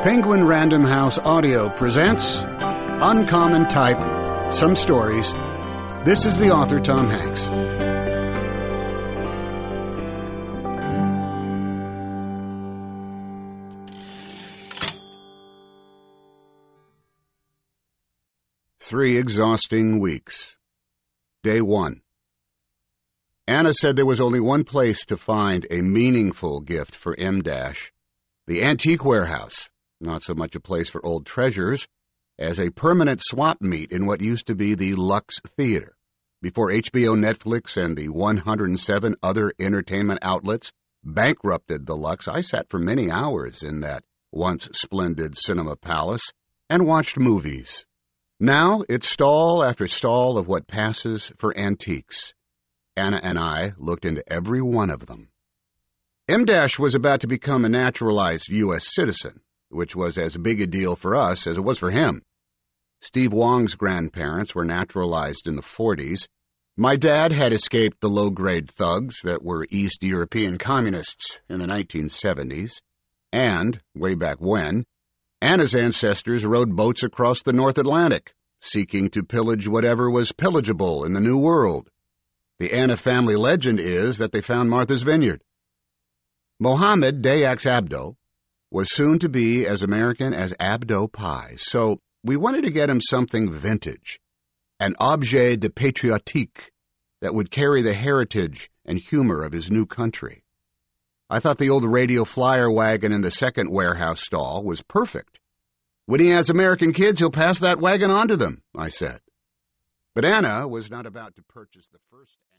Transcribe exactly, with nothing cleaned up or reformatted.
Penguin Random House Audio presents Uncommon Type, Some Stories. This is the author, Tom Hanks. Three exhausting weeks. Day one. Anna said there was only one place to find a meaningful gift for M Dash, the Antique Warehouse. Not so much a place for old treasures as a permanent swap meet in what used to be the Lux Theater. Before H B O, Netflix, and the one hundred seven other entertainment outlets bankrupted the Lux, I sat for many hours in that once splendid cinema palace and watched movies. Now it's stall after stall of what passes for antiques. Anna and I looked into every one of them. M Dash was about to become a naturalized U S citizen, which was as big a deal for us as it was for him. Steve Wong's grandparents were naturalized in the forties. My dad had escaped the low-grade thugs that were East European communists in the nineteen seventies. And, way back when, Anna's ancestors rowed boats across the North Atlantic, seeking to pillage whatever was pillageable in the New World. The Anna family legend is that they found Martha's Vineyard. Mohammed Dayax Abdo was soon to be as American as Abdo pie, so we wanted to get him something vintage, an objet de patriotique that would carry the heritage and humor of his new country. I thought the old radio flyer wagon in the second warehouse stall was perfect. When he has American kids, he'll pass that wagon on to them, I said. But Anna was not about to purchase the first